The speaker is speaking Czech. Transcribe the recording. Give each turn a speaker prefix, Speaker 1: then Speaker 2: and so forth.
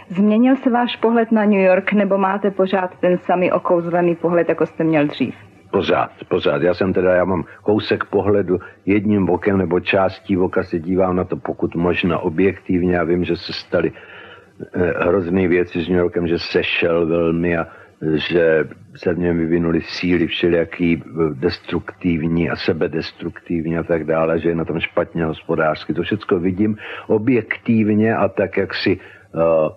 Speaker 1: Změnil se váš pohled na New York, nebo máte pořád ten samý okouzlený pohled, jako jste měl dřív?
Speaker 2: Pořád. Já mám kousek pohledu jedním okem nebo částí oka se dívám na to pokud možno objektivně. Já vím, že se staly hrozný věci s New Yorkem, že sešel velmi a že se v něm vyvinuli síly všelijaký destruktivní a sebedestruktivní a tak dále, že je na tom špatně hospodářsky. To všechno vidím objektivně a tak, jak si